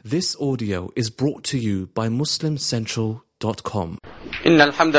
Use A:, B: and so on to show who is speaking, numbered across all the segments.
A: This audio is brought to you by MuslimCentral.com.
B: إن الحمد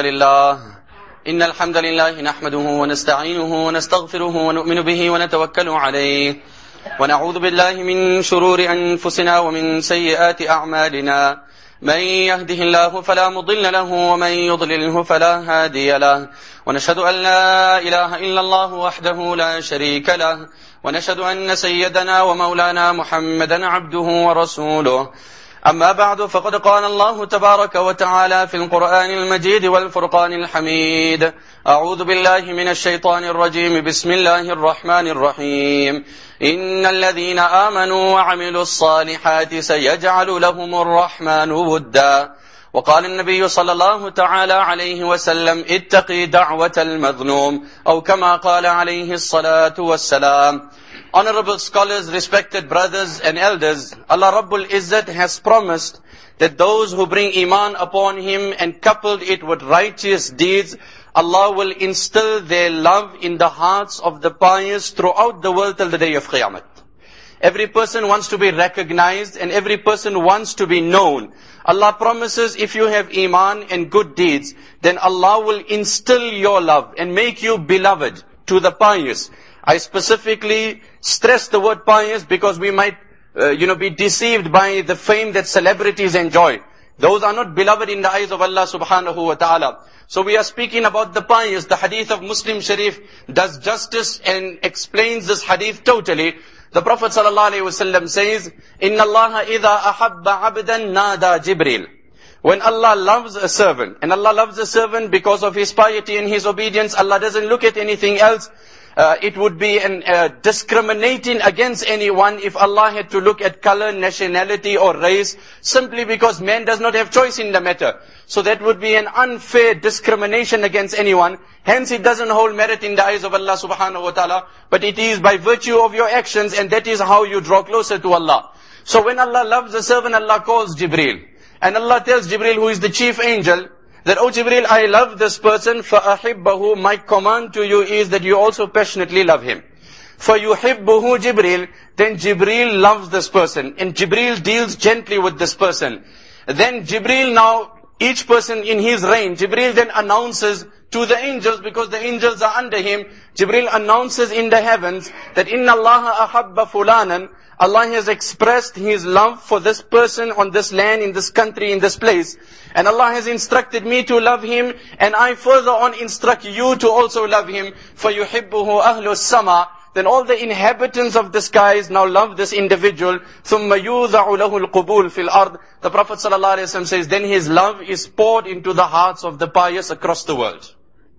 B: لله نحمده ونستعينه ونستغفره ونؤمن به ونتوكل عليه ونعوذ بالله من شرور أنفسنا ومن سيئات أعمالنا من يهده الله فلا مضل له ومن يضلله فلا هادي له ونشهد أن لا إله إلا الله وحده لا شريك له ونشهد أن سيدنا ومولانا محمدا عبده ورسوله أما بعد فقد قال الله تبارك وتعالى في القرآن المجيد والفرقان الحميد أعوذ بالله من الشيطان الرجيم بسم الله الرحمن الرحيم إن الذين آمنوا وعملوا الصالحات سيجعل لهم الرحمن ودا وقال النبي صلى الله تعالى عليه وسلم اتقي دعوة المظلوم أو كما قال عليه الصلاة والسلام. Honorable scholars, respected brothers and elders, Allah Rabbul Izzat has promised that those who bring iman upon Him and coupled it with righteous deeds, Allah will instill their love in the hearts of the pious throughout the world till the day of Qiyamah. Every person wants to be recognized and every person wants to be known. Allah promises if you have iman and good deeds, then Allah will instill your love and make you beloved to the pious. I specifically stress the word pious because we might, be deceived by the fame that celebrities enjoy. Those are not beloved in the eyes of Allah subhanahu wa ta'ala. So we are speaking about the pious. The hadith of Muslim Sharif does justice and explains this hadith totally. The Prophet sallallahu alaihi wasallam says, "Inna Allah idha ahabba abdan nada Jibril." When Allah loves a servant, and Allah loves a servant because of his piety and his obedience, Allah doesn't look at anything else. It would be discriminating against anyone if Allah had to look at color, nationality or race, simply because man does not have choice in the matter. So that would be an unfair discrimination against anyone. Hence it doesn't hold merit in the eyes of Allah subhanahu wa ta'ala, but it is by virtue of your actions, and that is how you draw closer to Allah. So when Allah loves a servant, Allah calls Jibreel. And Allah tells Jibreel, who is the chief angel, that, "Oh Jibreel, I love this person, فَأَحِبَّهُ." My command to you is that you also passionately love him. فَيُحِبُّهُ Jibreel. Then Jibreel loves this person, and Jibreel deals gently with this person. Then Jibreel now, each person in his reign, Jibreel then announces to the angels, because the angels are under him, Jibreel announces in the heavens that, "Inna Allah ahabba fulanan." Allah has expressed His love for this person on this land, in this country, in this place. And Allah has instructed me to love him, and I further on instruct you to also love him. فَيُحِبُّهُ أَهْلُ السَّمَاءِ. Then all the inhabitants of the skies now love this individual. ثُمَّ يُوضَعُ لَهُ الْقُبُولِ فِي الْأَرْضِ. The Prophet ﷺ says, then his love is poured into the hearts of the pious across the world.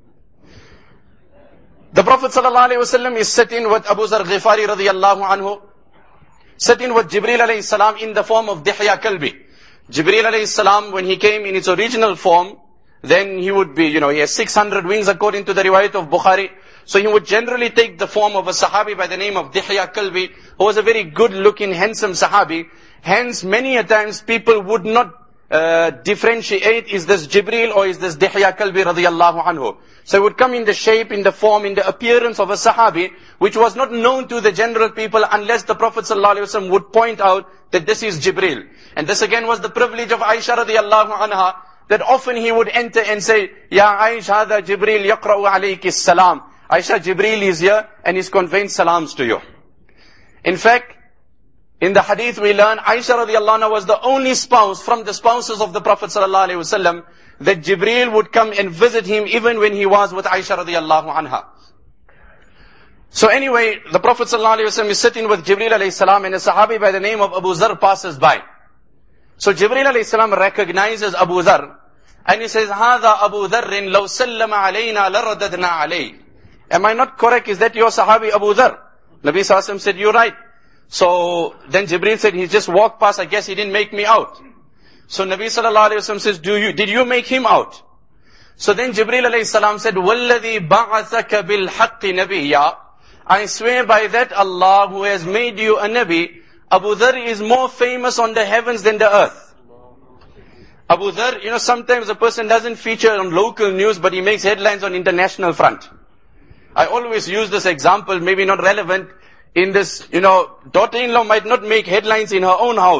B: The Prophet ﷺ is sitting with Abu Zar Ghifari radiyallahu anhu, sitting with Jibreel alayhi salam in the form of Dihya Kalbi. Jibreel alayhi salam, when he came in its original form, then he would be, he has 600 wings according to the riwayat of Bukhari. So he would generally take the form of a sahabi by the name of Dihya Kalbi, who was a very good looking, handsome sahabi. Hence, many a times people would not differentiate, is this Jibreel or is this Dihya Kalbi radiyallahu anhu. So it would come in the shape, in the form, in the appearance of a sahabi, which was not known to the general people unless the Prophet ﷺ would point out that this is Jibreel. And this again was the privilege of Aisha radiyallahu anha, that often he would enter and say, "Ya Aisha, hadha Jibreel yaqra'u alayki salam." Aisha, Jibreel is here and is conveying salams to you. In fact, in the hadith we learn, Aisha radiyallahu anha was the only spouse from the spouses of the Prophet ﷺ that Jibreel would come and visit him even when he was with Aisha radiyallahu anha. So anyway, the Prophet ﷺ is sitting with Jibreel alayhi salam, and a sahabi by the name of Abu Zar passes by. So Jibreel alayhi salam recognizes Abu Zar, and he says, "Hada Abu Dharrin law sallama alayna laradadna alayh." Am I not correct? Is that your sahabi Abu Zar? Nabi ﷺ said, "You're right." So then Jibreel said, "He just walked past, I guess he didn't make me out." So Nabi sallallahu alayhi wasallam says, did you make him out? So then Jibreel alayhi salam said, "Walladhi ba'athaka bil haqqi nabiyya." I swear by that Allah who has made you a Nabi, Abu Dhar is more famous on the heavens than the earth. Abu Dhar, sometimes a person doesn't feature on local news, but he makes headlines on international front. I always use this example, maybe not relevant in this, daughter-in-law might not make headlines in her own house,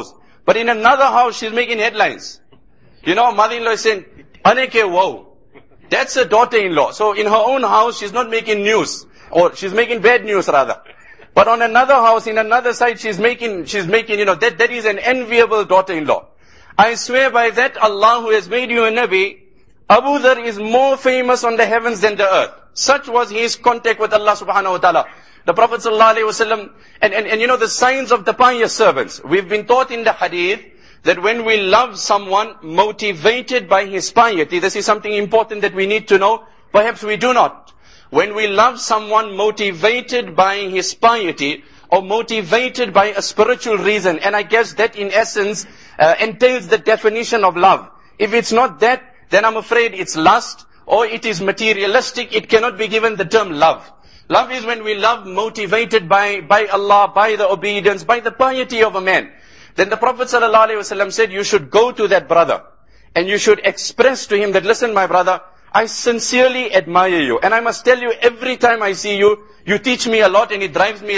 B: But in another house, she's making headlines. You know, mother-in-law is saying, Aneke, wow. That's a daughter-in-law. So in her own house, she's not making news. Or she's making bad news rather. But on another house, in another side, she's making, that is an enviable daughter-in-law. I swear by that Allah who has made you a Nabi, Abu Dharr is more famous on the heavens than the earth. Such was his contact with Allah subhanahu wa ta'ala. The Prophet sallallahu alaihi wasallam, and you know the signs of the pious servants. We've been taught in the hadith that when we love someone motivated by his piety, this is something important that we need to know. Perhaps we do not. When we love someone motivated by his piety, or motivated by a spiritual reason, and I guess that in essence entails the definition of love. If it's not that, then I'm afraid it's lust, or it is materialistic. It cannot be given the term love. Love is when we love motivated by Allah, by the obedience, by the piety of a man. Then the Prophet ﷺ said, you should go to that brother, and you should express to him that, listen my brother, I sincerely admire you. And I must tell you, every time I see you, you teach me a lot, and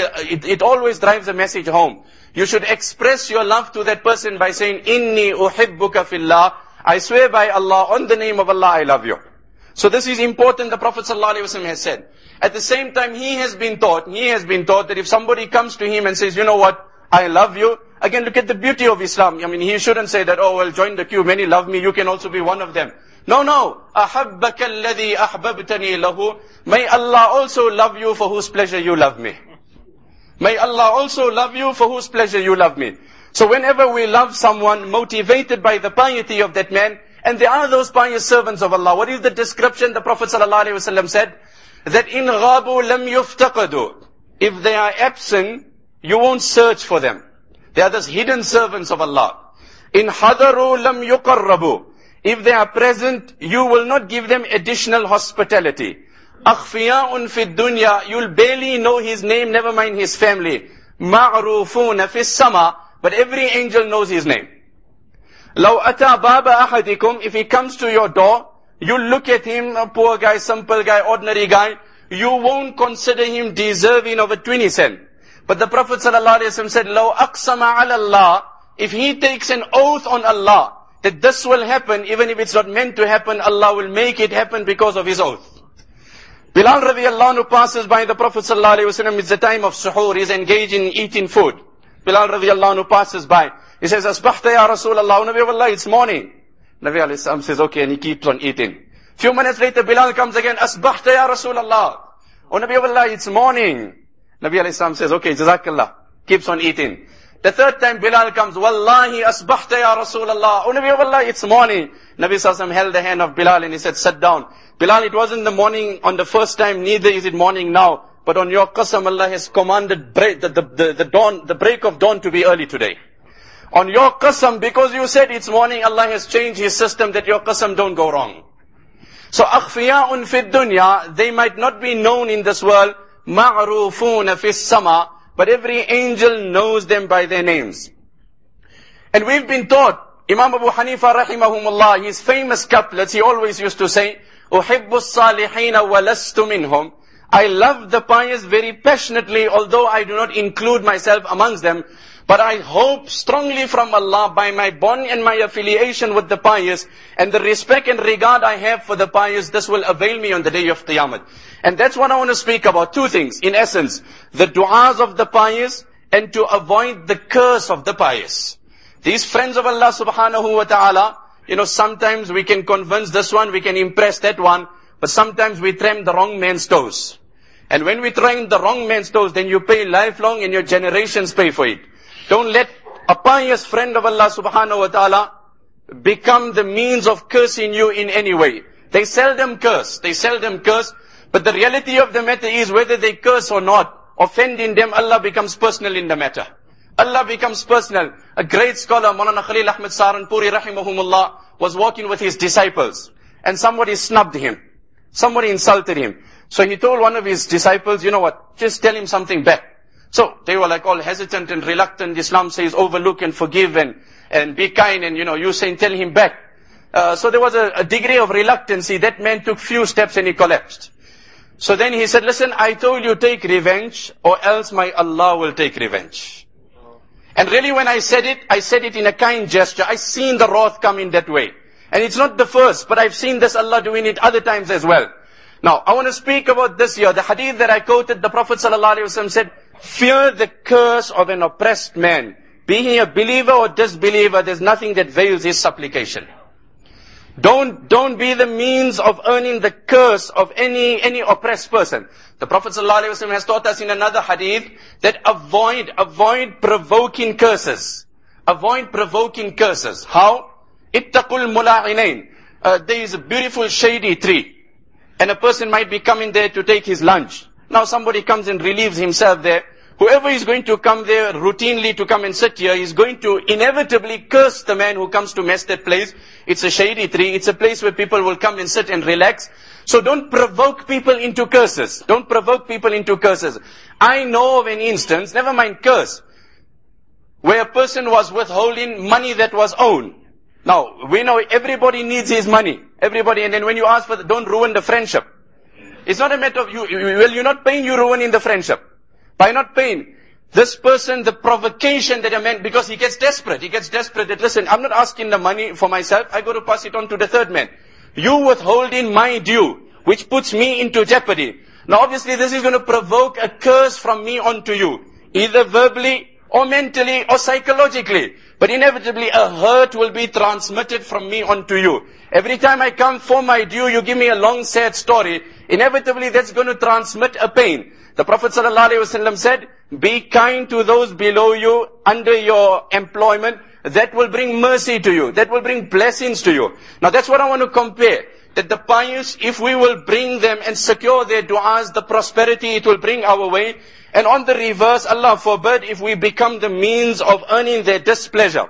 B: it always drives a message home. You should express your love to that person by saying, Inni uhibbuka fillah. I swear by Allah, on the name of Allah, I love you. So this is important, the Prophet ﷺ has said. At the same time, he has been taught that if somebody comes to him and says, you know what, I love you. Again, look at the beauty of Islam. I mean, he shouldn't say that, oh, well, join the queue, many love me, you can also be one of them. No. أَحَبَّكَ الَّذِي أَحْبَبْتَنِي لَهُ. May Allah also love you for whose pleasure you love me. May Allah also love you for whose pleasure you love me. So whenever we love someone motivated by the piety of that man, and there are those pious servants of Allah. What is the description? The Prophet ﷺ said that in ghabu lam yuftaqadu. If they are absent, you won't search for them. They are those hidden servants of Allah. In hadaru lam yuqarrabu. If they are present, you will not give them additional hospitality. Akhfiya'un fi dunya. You'll barely know his name, never mind his family. Ma'rufuna fi sama. But every angel knows his name. Law ata baba ahadikum. If he comes to your door, you look at him, a poor guy, simple guy, ordinary guy. You won't consider him deserving of a 20 cent. But the Prophet ﷺ said, Law aqsama ala Allah. If he takes an oath on Allah, that this will happen, even if it's not meant to happen, Allah will make it happen because of his oath. Bilal radiallahu anhu passes by the Prophet ﷺ. It's the time of suhoor. He's engaged in eating food. Bilal radiallahu anhu passes by. He says, Asbahta ya Rasulallah. Nabi of Allah, it's morning. Nabi alayhi salam says, okay, and he keeps on eating. Few minutes later, Bilal comes again. Asbahta ya Rasulallah. Oh Nabi of Allah, it's morning. Nabi alayhi salam says, okay, Jazakallah. Keeps on eating. The third time Bilal comes, Wallahi asbahta ya Rasulallah. Oh Nabi of Allah, it's morning. Nabi sallallahu held the hand of Bilal and he said, sit down. Bilal, it wasn't the morning on the first time, neither is it morning now. But on your qasam, Allah has commanded the break of dawn to be early today. On your qasam, because you said it's morning, Allah has changed His system that your qasam don't go wrong. So, akhfiya'un fid dunya, they might not be known in this world, ma'rufuna fis sama, but every angel knows them by their names. And we've been taught, Imam Abu Hanifa rahimahumullah, his famous couplets, he always used to say, أُحِبُّ الصَّالِحِينَ وَلَسْتُ مِنْهُمْ. I love the pious very passionately, although I do not include myself amongst them. But I hope strongly from Allah by my bond and my affiliation with the pious and the respect and regard I have for the pious, this will avail me on the day of Qiyamah. And that's what I want to speak about. Two things, in essence. The du'as of the pious and to avoid the curse of the pious. These friends of Allah subhanahu wa ta'ala, sometimes we can convince this one, we can impress that one, but sometimes we tram the wrong man's toes. And when we tram the wrong man's toes, then you pay lifelong and your generations pay for it. Don't let a pious friend of Allah subhanahu wa ta'ala become the means of cursing you in any way. They seldom curse. But the reality of the matter is whether they curse or not, offending them, Allah becomes personal in the matter. Allah becomes personal. A great scholar, Maulana Khalil Ahmad Saranpuri rahimahumullah, was walking with his disciples. And somebody snubbed him. Somebody insulted him. So he told one of his disciples, you know what, just tell him something back. So they were like all hesitant and reluctant. Islam says overlook and forgive and be kind and you saying tell him back. So there was a degree of reluctancy. That man took few steps and he collapsed. So then he said, listen, I told you take revenge or else my Allah will take revenge. And really when I said it in a kind gesture. I seen the wrath come in that way. And it's not the first, but I've seen this Allah doing it other times as well. Now, I want to speak about this here. The hadith that I quoted, the Prophet ﷺ said, fear the curse of an oppressed man. Be he a believer or disbeliever, there's nothing that veils his supplication. Don't be the means of earning the curse of any oppressed person. The Prophet ﷺ has taught us in another hadith that avoid provoking curses. Avoid provoking curses. How? Ittaqul mula'inain. There is a beautiful shady tree. And a person might be coming there to take his lunch. Now somebody comes and relieves himself there. Whoever is going to come there routinely to come and sit here is going to inevitably curse the man who comes to mess that place. It's a shady tree. It's a place where people will come and sit and relax. So don't provoke people into curses. Don't provoke people into curses. I know of an instance, never mind curse, where a person was withholding money that was owed. Now, we know everybody needs his money. Everybody, and then when you ask for don't ruin the friendship. It's not a matter of you're not paying, you're ruining the friendship. By not paying, this person, the provocation that a man, because he gets desperate that, listen, I'm not asking the money for myself, I got to pass it on to the third man. You withholding my due, which puts me into jeopardy. Now obviously this is going to provoke a curse from me onto you, either verbally or mentally or psychologically. But inevitably a hurt will be transmitted from me onto you. Every time I come for my due, you give me a long sad story. Inevitably that's going to transmit a pain. The Prophet ﷺ said, be kind to those below you under your employment. That will bring mercy to you. That will bring blessings to you. Now that's what I want to compare. That the pious, if we will bring them and secure their du'as, the prosperity it will bring our way. And on the reverse, Allah forbid, if we become the means of earning their displeasure.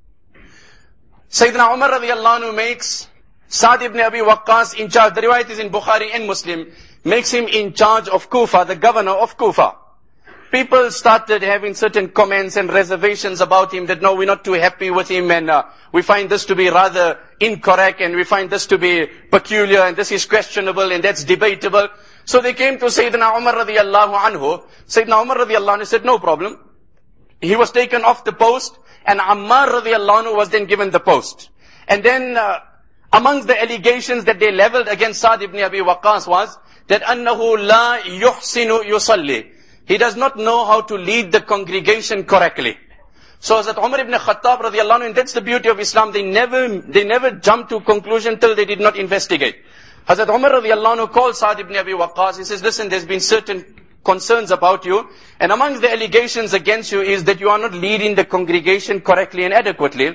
B: Sayyidina Umar radiallahu anhu makes Sa'd ibn Abi Waqqas in charge. The riwayat is in Bukhari and Muslim. Makes him in charge of Kufa, the governor of Kufa. People started having certain comments and reservations about him that no, we're not too happy with him and we find this to be rather incorrect and we find this to be peculiar and this is questionable and that's debatable. So they came to Sayyidina Umar radiallahu anhu. Sayyidina Umar radiallahu anhu said, no problem. He was taken off the post and Ammar radiallahu anhu was then given the post. And then amongst the allegations that they leveled against Sa'd ibn Abi Waqqas was that annahu la yuhsinu yusalli. He does not know how to lead the congregation correctly. So Hazrat Umar ibn Khattab radiallahu anhu, and that's the beauty of Islam, they never jump to conclusion till they did not investigate. Hazrat Umar radiallahu anhu called Sa'd ibn Abi Waqqas. He says, listen, there's been certain concerns about you. And amongst the allegations against you is that you are not leading the congregation correctly and adequately.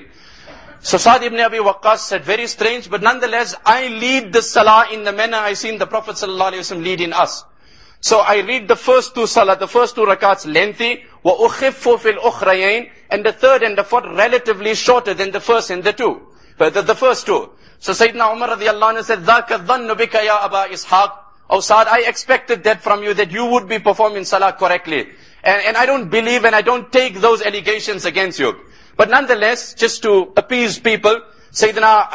B: So Sa'd ibn Abi Waqqas said, very strange, but nonetheless, I lead the salah in the manner I seen the Prophet ﷺ leading us. So I read the first two salah, the first two rakats lengthy, وَأُخِفُّ فِي الْأُخْرَيَيْنِ, and the third and the fourth relatively shorter than the first and the two. But the first two. So Sayyidina Umar radiallahu anhu said, ذَاكَ الظَّنُّ بِكَ يَا أَبَا إِسْحَاقِ. Oh Sa'd, I expected that from you, that you would be performing salah correctly. And I don't believe and I don't take those allegations against you. But nonetheless, just to appease people, Sayyidina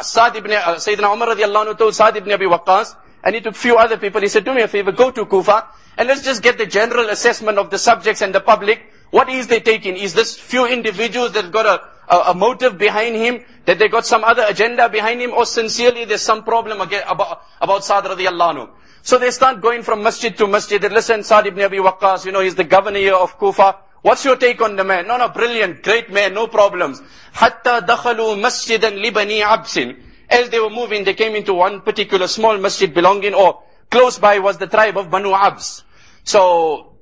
B: Umar radiallahu anhu told Sa'd ibn Abi Waqqas, and he took few other people, he said, do me a favor, go to Kufa, and let's just get the general assessment of the subjects and the public. What is they taking? Is this few individuals that got a motive behind him, that they got some other agenda behind him, or sincerely there's some problem about Sa'd radiallahu anhu? So they start going from masjid to masjid, and listen, Sa'd ibn Abi Waqqas, he's the governor here of Kufa. What's your take on the man? No, brilliant, great man, no problems. Hatta dakhalu masjidan li Bani Absin. As they were moving, they came into one particular small masjid belonging, or close by was the tribe of Banu Abs. So,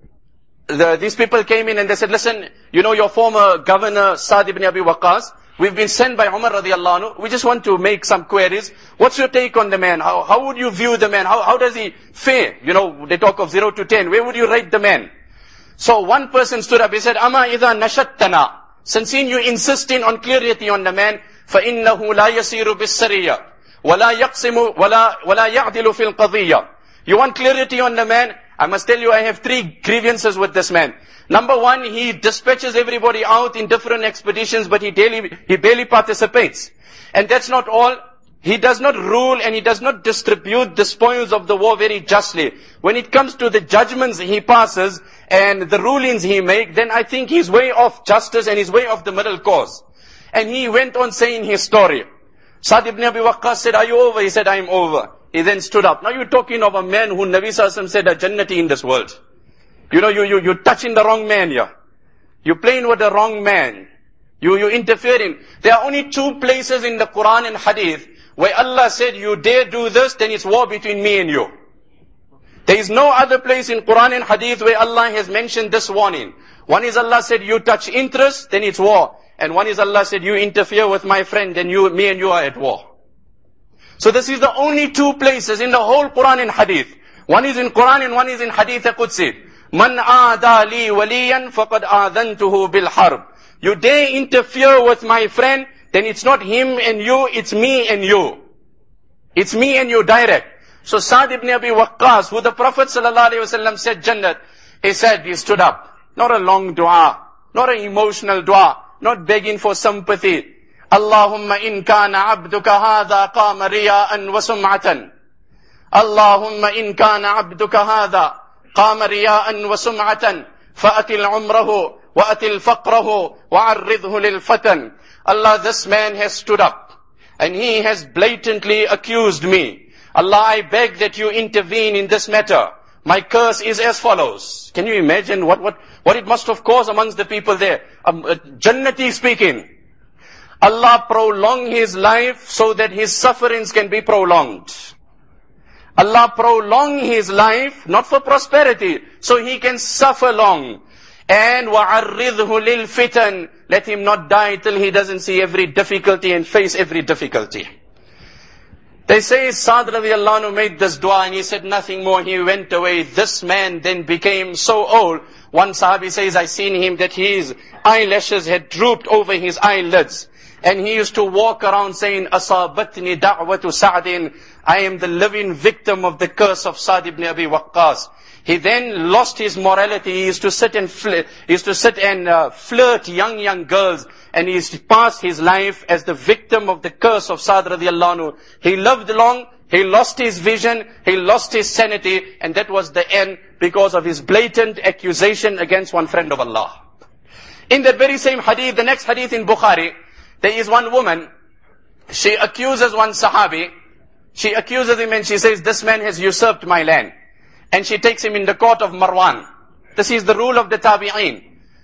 B: these people came in and they said, listen, your former governor, Sa'd ibn Abi Waqqas, we've been sent by Umar radiallahu anhu. We just want to make some queries. What's your take on the man? How would you view the man? How does he fare? They talk of 0 to 10. Where would you rate the man? So one person stood up, he said, Ama idha nashattana. Since you insisting on clarity on the man, فَإِنَّهُ لَا يَسِيرُ بِالسَّرِيَّةِ وَلَا يَقْسِمُ وَلَا يَعْدِلُ فِي الْقَضِيَّةِ. You want clarity on the man? I must tell you, I have 3 grievances with this man. Number 1, he dispatches everybody out in different expeditions, but he barely participates. And that's not all. He does not rule and he does not distribute the spoils of the war very justly. When it comes to the judgments he passes and the rulings he makes, then I think he's way off justice and he's way off the middle course. And he went on saying his story. Sa'd ibn Abi Waqqas said, are you over? He said, I am over. He then stood up. Now you're talking of a man who Nabi Sallallahu Alaihi Wasallam said, a Jannati in this world. You know, you're touching the wrong man here. You're playing with the wrong man. You're interfering. There are only two places in the Quran and Hadith where Allah said, you dare do this, then it's war between me and you. There is no other place in Quran and Hadith where Allah has mentioned this warning. One is Allah said, you touch interest, then it's war. And one is Allah said, you interfere with my friend, then me and you are at war. So this is the only two places in the whole Quran and Hadith. One is in Quran and one is in Hadith Qudsi. Man aada li waliyan faqad aadantuhu bil harb. You dare interfere with my friend, then it's not him and you, it's me and you. It's me and you direct. So Sa'd ibn Abi Waqqas, who the Prophet ﷺ said Jannat, he stood up. Not a long dua, not an emotional dua, not begging for sympathy. Allahumma in kana abduka hadha qama riya'an wa sum'atan. Allahumma in kana abduka hadha qama riya'an wa sum'atan. Fa'atil umrahu wa atil faqrahu wa arridhu lil fatan. Allah, this man has stood up and he has blatantly accused me. Allah, I beg that you intervene in this matter. My curse is as follows. Can you imagine what it must have caused amongst the people there? Jannati speaking. Allah prolong his life so that his sufferings can be prolonged. Allah prolong his life, not for prosperity, so he can suffer long. And وَعَرِّضْهُ لِلْفِتَنِ, let him not die till he doesn't see every difficulty and face every difficulty. They say Sa'd radiallahu anhu made this dua and he said nothing more. He went away. This man then became so old. One Sahabi says, I seen him that his eyelashes had drooped over his eyelids. And he used to walk around saying, Asabatni da'watu Sa'din. I am the living victim of the curse of Sa'd ibn Abi Waqqas. He then lost his morality. He used to sit and flirt young girls. And he passed his life as the victim of the curse of Sa'd radiallahu anhu. He lived long, he lost his vision, he lost his sanity, and that was the end because of his blatant accusation against one friend of Allah. In that very same hadith, the next hadith in Bukhari, there is one woman, she accuses one Sahabi, she accuses him and she says, this man has usurped my land. And she takes him in the court of Marwan. This is the rule of the Tabi'een.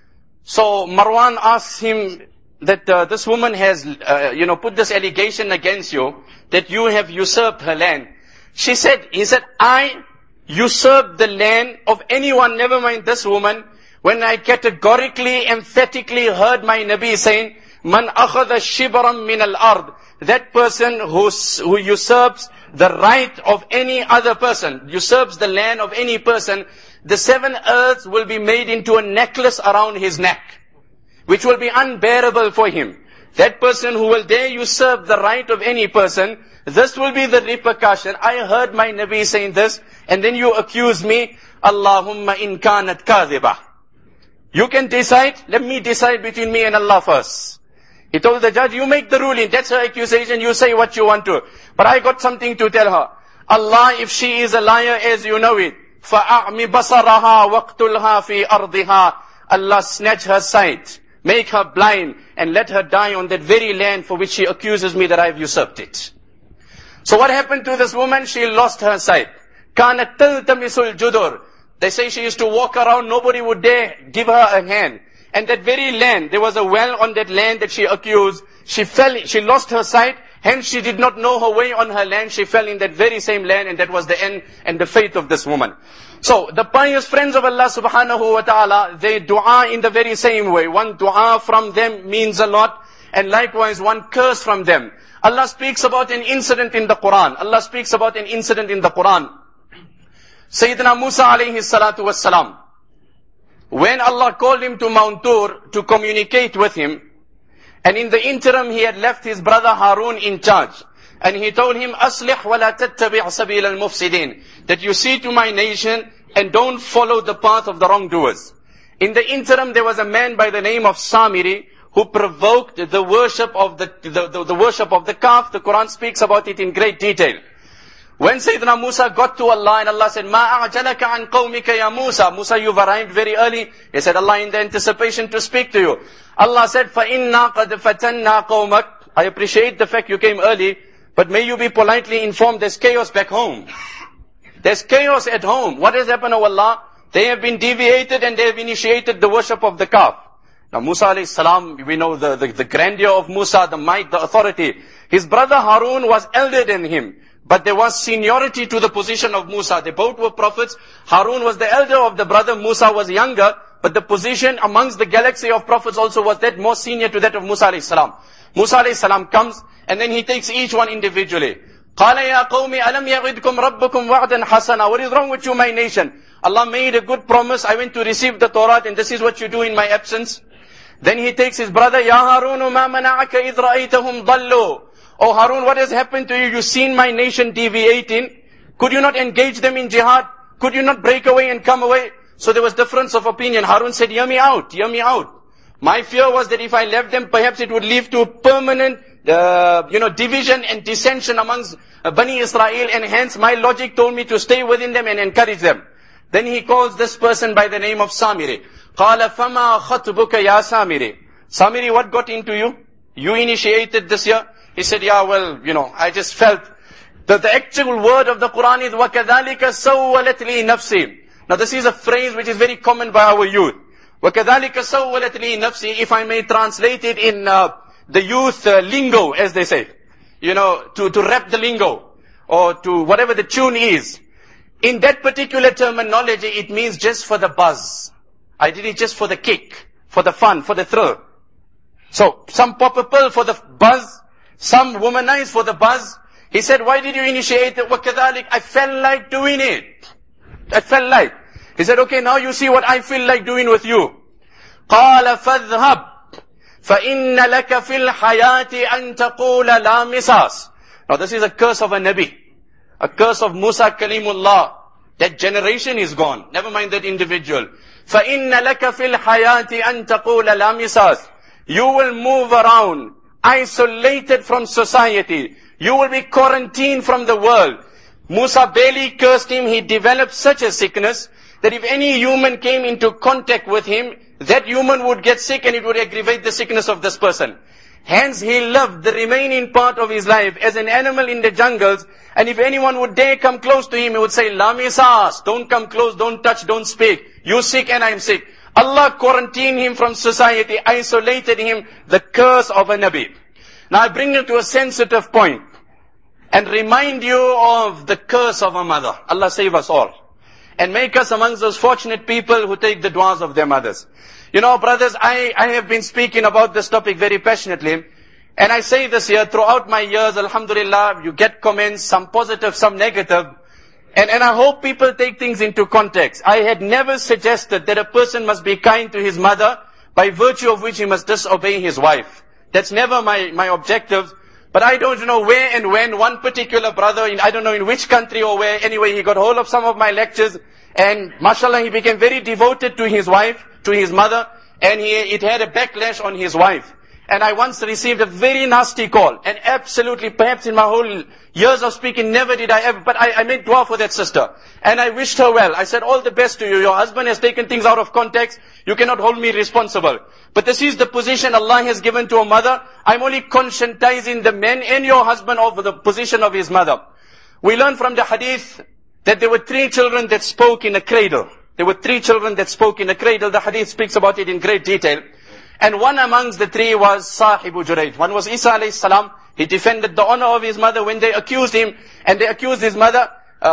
B: So Marwan asks him that this woman has, put this allegation against you, that you have usurped her land. He said, I usurped the land of anyone, never mind this woman, when I categorically, emphatically heard my Nabi saying, Man akhadha shibram min al-ard. That person who usurps the right of any other person, usurps the land of any person, the 7 earths will be made into a necklace around his neck, which will be unbearable for him. That person who will dare usurp the right of any person, this will be the repercussion. I heard my Nabi saying this, and then you accuse me, Allahumma in kanat kadhiba. You can decide, let me decide between me and Allah first. He told the judge, you make the ruling, that's her accusation, you say what you want to. But I got something to tell her. Allah, if she is a liar as you know it, فَأَعْمِ بَصَرَهَا وَاقْتُلْهَا فِي أَرْضِهَا. Allah snatch her sight, make her blind, and let her die on that very land for which she accuses me that I have usurped it. So what happened to this woman? She lost her sight. كَانَتْ تَلْتَمِسُ الْجُدُرِ. They say she used to walk around, nobody would dare give her a hand. And that very land, there was a well on that land that she accused. She lost her sight, hence she did not know her way on her land. She fell in that very same land, and that was the end and the fate of this woman. So, the pious friends of Allah subhanahu wa ta'ala, they dua in the very same way. One dua from them means a lot, and likewise one curse from them. Allah speaks about an incident in the Quran. Allah speaks about an incident in the Quran. Sayyidina Musa alayhi salatu was salam, when Allah called him to Mount Tur to communicate with him, and in the interim he had left his brother Harun in charge, and he told him, أَصْلِحْ وَلَا تَتَّبِعْ سَبِيلَ الْمُفْسِدِينَ, that you see to my nation and don't follow the path of the wrongdoers. In the interim there was a man by the name of Samiri who provoked the worship of the worship of the calf. The Quran speaks about it in great detail. When Sayyidina Musa got to Allah and Allah said, مَا أَعْجَلَكَ عَنْ قَوْمِكَ يَا Musa. Musa, you've arrived very early. He said, Allah, in the anticipation to speak to you. Allah said, فَإِنَّا قَدْ فَتَنَّا قَوْمَكَ. I appreciate the fact you came early, but may you be politely informed there's chaos back home. There's chaos at home. What has happened, O Allah? They have been deviated and they have initiated the worship of the calf. Now Musa alayhi salam, we know the grandeur of Musa, the might, the authority. His brother Harun was elder than him, but there was seniority to the position of Musa. They both were prophets. Harun was the elder of the brother, Musa was younger, but the position amongst the galaxy of prophets also was that more senior to that of Musa alayhi salam. Musa alayhi salam comes, and then he takes each one individually. قَالَ يَا قَوْمِ أَلَمْ يَعِدْكُمْ رَبُّكُمْ وَعْدًا حَسَنًا. What is wrong with you, my nation? Allah made a good promise. I went to receive the Torah, and this is what you do in my absence. Then he takes his brother, يَا هَارُونُ مَا مَنَعَكَ إِذْ رَأَيْتَهُمْ ضَلُّوا. Oh Harun, what has happened to you? You've seen my nation deviating. Could you not engage them in jihad? Could you not break away and come away? So there was difference of opinion. Harun said, hear me out, hear me out. My fear was that if I left them, perhaps it would lead to permanent, division and dissension amongst Bani Israel, and hence my logic told me to stay within them and encourage them. Then he calls this person by the name of Samiri. قَالَ فَمَا خَطْبُكَ يَا Samiri. Samiri, what got into you? You initiated this year? He said, yeah, well, I just felt that the actual word of the Quran is وَكَذَلِكَ سَوَّلَتْ لِي نَفْسِي. Now this is a phrase which is very common by our youth. وَكَذَلِكَ سَوَّلَتْ لِي نَفْسِي. If I may translate it in the youth lingo, as they say. To rap the lingo, or to whatever the tune is. In that particular terminology, it means just for the buzz. I did it just for the kick, for the fun, for the thrill. So, some pop a pill for the buzz, some womanize for the buzz. He said, why did you initiate it? وَكَذَلِكَ. I felt like doing it. I felt like. He said, okay, now you see what I feel like doing with you. قَالَ فَاذْهَبْ فَإِنَّ لَكَ فِي الْحَيَاةِ أَن تَقُولَ لَا مِسَاسٍ. Now this is a curse of a Nabi. A curse of Musa Kalimullah. That generation is gone. Never mind that individual. فَإِنَّ لَكَ فِي الْحَيَاةِ أَن تَقُولَ لَا مِسَاسٍ. You will move around, isolated from society. You will be quarantined from the world. Musa barely cursed him. He developed such a sickness that if any human came into contact with him, that human would get sick and it would aggravate the sickness of this person. Hence he lived the remaining part of his life as an animal in the jungles, and if anyone would dare come close to him, he would say, La misas, don't come close, don't touch, don't speak. You sick and I'm sick. Allah quarantined him from society, isolated him, the curse of a Nabi. Now I bring you to a sensitive point and remind you of the curse of a mother. Allah save us all. And make us amongst those fortunate people who take the du'as of their mothers. Brothers, I have been speaking about this topic very passionately. And I say this here, throughout my years, alhamdulillah, you get comments, some positive, some negative. And I hope people take things into context. I had never suggested that a person must be kind to his mother, by virtue of which he must disobey his wife. That's never my objective. But I don't know where and when one particular brother, I don't know in which country or where, anyway, he got hold of some of my lectures, and mashallah, he became very devoted to his wife, to his mother, and it had a backlash on his wife. And I once received a very nasty call, and absolutely, perhaps in my whole years of speaking, never did I ever, but I made dua for that sister. And I wished her well. I said, all the best to you. Your husband has taken things out of context. You cannot hold me responsible. But this is the position Allah has given to a mother. I'm only conscientizing the men and your husband of the position of his mother. We learn from the hadith that there were 3 children that spoke in a cradle. There were 3 children that spoke in a cradle. The hadith speaks about it in great detail. And one amongst the 3 was Sahibu Jurayj. One was Isa alayhi salam. He defended the honor of his mother when they accused him. And they accused his mother.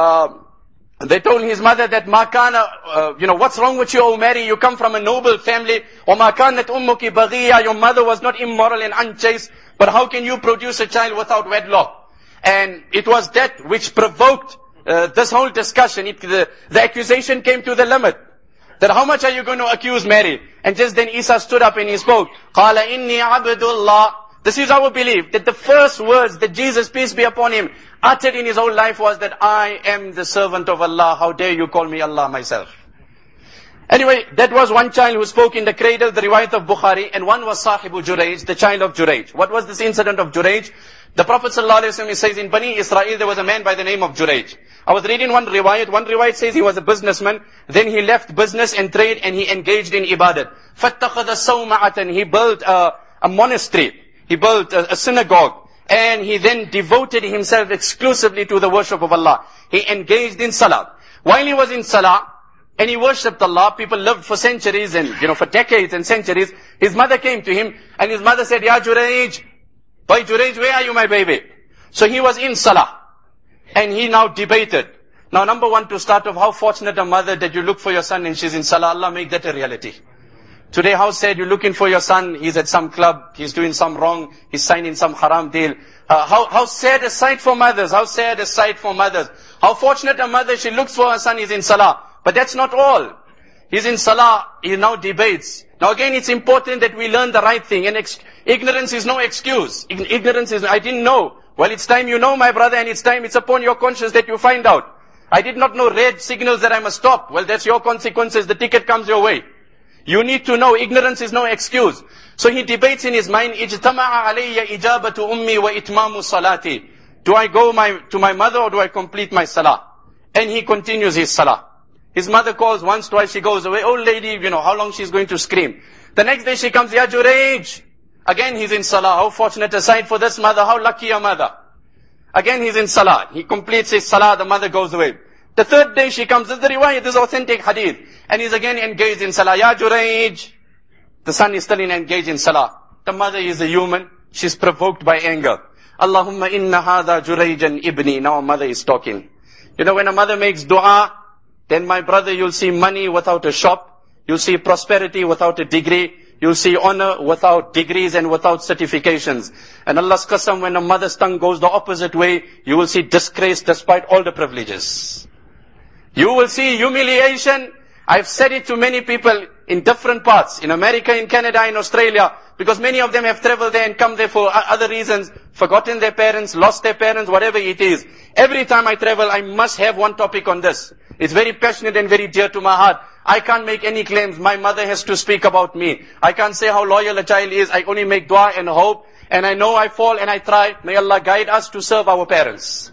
B: They told his mother that Makana, what's wrong with you, O Mary? You come from a noble family. Or Makanat ummuki baghiya. Your mother was not immoral and unchaste. But how can you produce a child without wedlock? And it was that which provoked this whole discussion. The accusation came to the limit. That how much are you going to accuse Mary? And just then Isa stood up and he spoke. قَالَ إِنِّي عَبْدُ اللَّهِ. This is our belief, that the first words that Jesus, peace be upon him, uttered in his whole life was that I am the servant of Allah. How dare you call me Allah myself? Anyway, that was one child who spoke in the cradle, the riwayat of Bukhari, and one was Sahibu Jurayj, the child of Jurayj. What was this incident of Jurayj? The Prophet ﷺ says in Bani Israel there was a man by the name of Jurayj. I was reading one riwayat says he was a businessman, then he left business and trade and he engaged in ibadat. فَاتَّخَذَ صَوْمَعَةً He built a monastery, he built a synagogue, and he then devoted himself exclusively to the worship of Allah. He engaged in salah. While he was in salah, and he worshipped Allah, people lived for centuries and, for decades and centuries. His mother came to him and his mother said, Ya Jurayj, boy Jurayj, where are you my baby? So he was in salah and he now debated. Now number one, to start off, how fortunate a mother that you look for your son and she's in salah. Allah make that a reality. Today how sad you're looking for your son, he's at some club, he's doing some wrong, he's signing some haram deal. How sad a sight for mothers, how sad a sight for mothers. How fortunate a mother, she looks for her son, he's in salah. But that's not all. He's in salah, he now debates. Now again, it's important that we learn the right thing. And ignorance is no excuse. Ignorance is, I didn't know. Well, it's time you know, my brother, and it's upon your conscience that you find out. I did not know red signals that I must stop. Well, that's your consequences. The ticket comes your way. You need to know. Ignorance is no excuse. So he debates in his mind, اجتمع علي إجابة أمي وإتمام صلاتي. Do I go to my mother or do I complete my salah? And he continues his salah. His mother calls once, twice, she goes away. Old lady, how long she's going to scream. The next day she comes, Ya Jurayj. Again he's in salah. How fortunate a sight for this mother. How lucky a mother. Again he's in salah. He completes his salah, the mother goes away. The third day she comes, this is the riwayat, this is authentic hadith. And he's again engaged in salah. Ya Jurayj. The son is still engaged in salah. The mother is a human. She's provoked by anger. Allahumma inna hadha Jurayjan ibni. Now a mother is talking. When a mother makes dua, then my brother, you'll see money without a shop. You'll see prosperity without a degree. You'll see honor without degrees and without certifications. And Allah's qasam, when a mother's tongue goes the opposite way, you will see disgrace despite all the privileges. You will see humiliation. I've said it to many people in different parts, in America, in Canada, in Australia, because many of them have traveled there and come there for other reasons, forgotten their parents, lost their parents, whatever it is. Every time I travel, I must have one topic on this. It's very passionate and very dear to my heart. I can't make any claims. My mother has to speak about me. I can't say how loyal a child is. I only make dua and hope. And I know I fall and I try. May Allah guide us to serve our parents.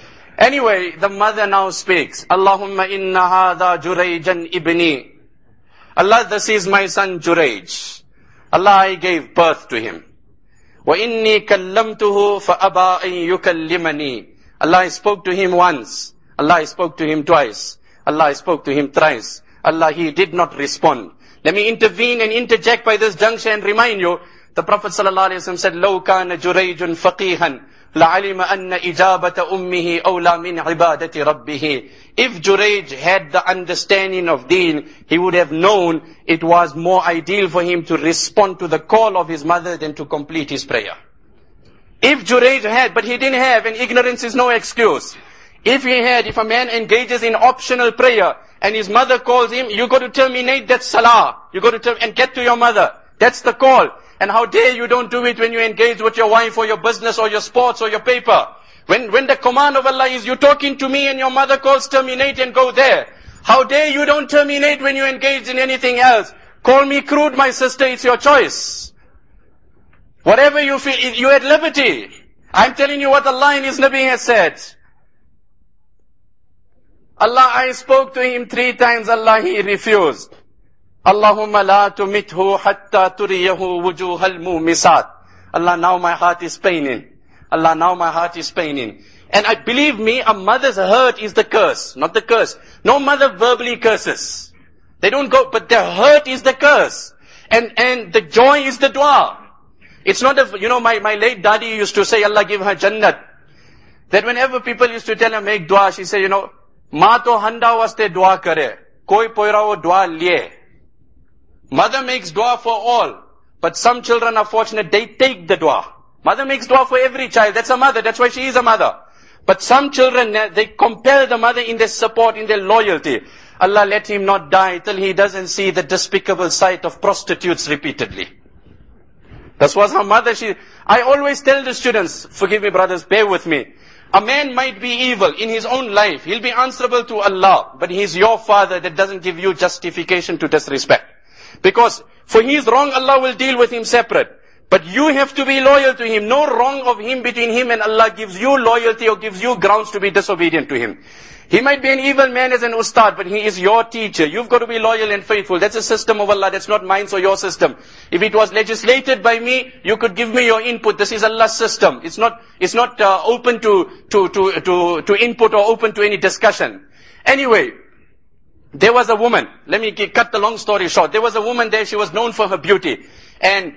B: Anyway, the mother now speaks. Allahumma inna hadha Jurayjan ibni. Allah, this is my son Jurayj. Allah, I gave birth to him. Wa inni kallamtuhu fa aba an yukallimani. Allah, I spoke to him once. Allah, I spoke to him twice. Allah, I spoke to him thrice. Allah, he did not respond. Let me intervene and interject by this juncture and remind you, the Prophet ﷺ said, لَوْ كَانَ جُرَيْجٌ فَقِيهًا لَعَلِمَ أَنَّ إِجَابَةَ أُمِّهِ أَوْلَى مِنْ عِبَادَةِ رَبِّهِ. If Jurayj had the understanding of deen, he would have known it was more ideal for him to respond to the call of his mother than to complete his prayer. If Jurayj had, but he didn't have, and ignorance is no excuse. If a man engages in optional prayer, and his mother calls him, you got to terminate that salah. You got to and get to your mother. That's the call. And how dare you don't do it when you engage with your wife or your business or your sports or your paper. When the command of Allah is, you're talking to me and your mother calls, terminate and go there. How dare you don't terminate when you engage in anything else. Call me crude, my sister, it's your choice. Whatever you feel, you're at liberty. I'm telling you what Allah and His Nabi has said. Allah, I spoke to him 3 times, Allah, he refused. Allahumma la tumithu hatta turiyahu wujuhal mumisat. Allah, now my heart is paining. Allah, now my heart is paining. And I believe me, a mother's hurt is the curse, not the curse. No mother verbally curses. They don't go, but their hurt is the curse. And the joy is the dua. It's not my late daddy used to say, Allah give her Jannat. That whenever people used to tell her make dua, she said, Ma to handa waste dua kare. Koi poira wo dua liye. Mother makes dua for all. But some children are fortunate, they take the dua. Mother makes dua for every child. That's a mother. That's why she is a mother. But some children, they compel the mother in their support, in their loyalty. Allah, let him not die till he doesn't see the despicable sight of prostitutes repeatedly. That was her mother. I always tell the students, forgive me brothers, bear with me. A man might be evil in his own life. He'll be answerable to Allah. But he's your father. That doesn't give you justification to disrespect. Because for his wrong, Allah will deal with him separate. But you have to be loyal to him. No wrong of him between him and Allah gives you loyalty or gives you grounds to be disobedient to him. He might be an evil man as an ustad, but he is your teacher. You've got to be loyal and faithful. That's a system of Allah. That's not mine or your system. If it was legislated by me, you could give me your input. This is Allah's system. It's not open to input or open to any discussion. Anyway, there was a woman. Let me cut the long story short. There was a woman there. She was known for her beauty. And,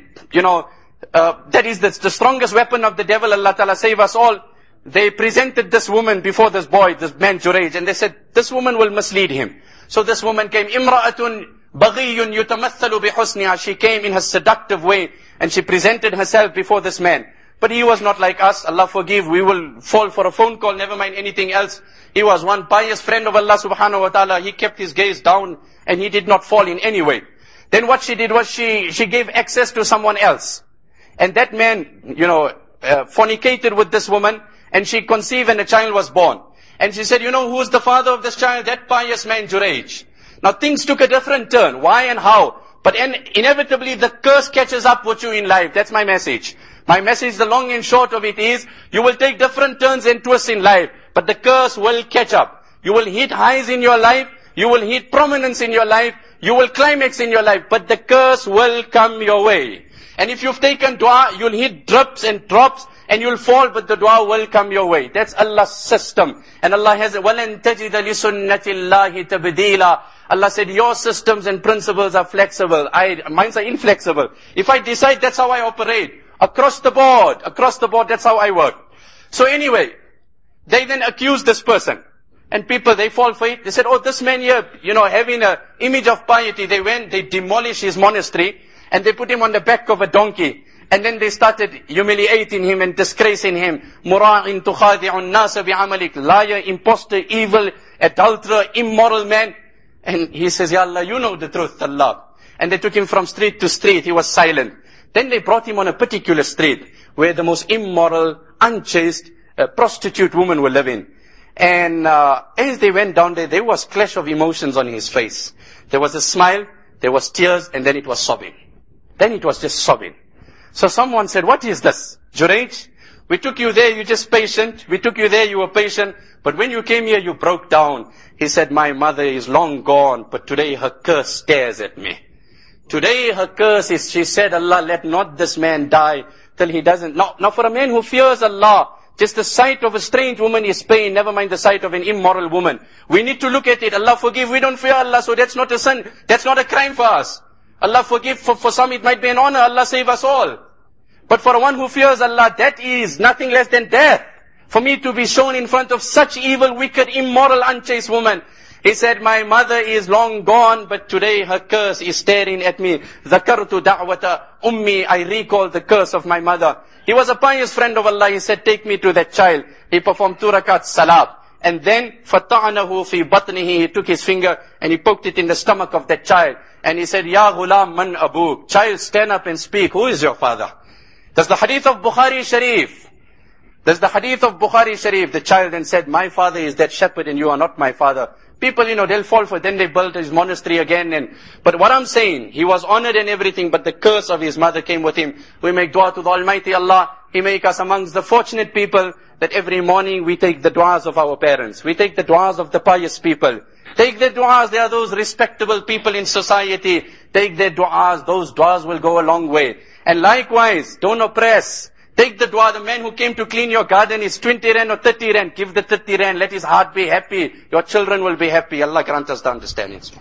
B: that is the strongest weapon of the devil. Allah Ta'ala save us all. They presented this woman before this boy, this man Jurayj, and they said, this woman will mislead him. So this woman came, Imra'atun baghiyun yutamathalu bihusniha. She came in her seductive way, and she presented herself before this man. But he was not like us. Allah forgive, we will fall for a phone call, never mind anything else. He was one pious friend of Allah subhanahu wa ta'ala. He kept his gaze down, and he did not fall in any way. Then what she did was she gave access to someone else. And that man, fornicated with this woman, and she conceived and a child was born. And she said, who's the father of this child? That pious man Jurayj. Now things took a different turn. Why and how? But inevitably the curse catches up with you in life. That's my message. My message, the long and short of it is, you will take different turns and twists in life, but the curse will catch up. You will hit highs in your life. You will hit prominence in your life. You will climax in your life, but the curse will come your way. And if you've taken dua, you'll hit drips and drops, and you'll fall, but the dua will come your way. That's Allah's system. And Allah has, وَلَن تَجِدَ لِسُنَّةِ اللَّهِ تَبْدِيلًا. Allah said, your systems and principles are flexible. Mine are inflexible. If I decide, that's how I operate. Across the board, that's how I work. So anyway, they then accuse this person. And people, they fall for it. They said, this man here, having an image of piety, they went, they demolished his monastery, and they put him on the back of a donkey. And then they started humiliating him and disgracing him. Mura'in tukhadi'un nasa bi'amalik. Liar, impostor, evil, adulterer, immoral man. And he says, Ya Allah, you know the truth, Allah. And they took him from street to street. He was silent. Then they brought him on a particular street where the most immoral, unchaste, prostitute woman were living. And as they went down there was clash of emotions on his face. There was a smile, there was tears, and then it was sobbing. Then it was just sobbing. So someone said, what is this? Jurayj, we took you there, you're just patient. We took you there, you were patient. But when you came here, you broke down. He said, my mother is long gone, but today her curse stares at me. Today her curse is, she said, Allah, let not this man die till he doesn't. Now for a man who fears Allah, just the sight of a strange woman is pain, never mind the sight of an immoral woman. We need to look at it. Allah forgive, we don't fear Allah, so that's not a sin. That's not a crime for us. Allah forgive, for some it might be an honor. Allah save us all. But for one who fears Allah, that is nothing less than death. For me to be shown in front of such evil, wicked, immoral, unchaste woman. He said, my mother is long gone, but today her curse is staring at me. Zakartu da'wata ummi. I recall the curse of my mother. He was a pious friend of Allah. He said, take me to that child. He performed 2 rakats salat. And then, فَطَعَنَهُ فِي بَطْنِهِ. He took his finger and he poked it in the stomach of that child. And he said, Ya ghulam man abuk. Child, stand up and speak. Who is your father? There's the hadith of Bukhari Sharif. The child then said, my father is that shepherd and you are not my father. People, they'll fall for it. Then they built his monastery again. But what I'm saying, he was honored and everything, but the curse of his mother came with him. We make dua to the Almighty Allah. He make us amongst the fortunate people that every morning we take the du'as of our parents. We take the du'as of the pious people. Take their du'as. They are those respectable people in society. Take their du'as. Those du'as will go a long way. And likewise, don't oppress. Take the dua. The man who came to clean your garden is 20 rand or 30 rand. Give the 30 rand. Let his heart be happy. Your children will be happy. Allah grant us the understanding.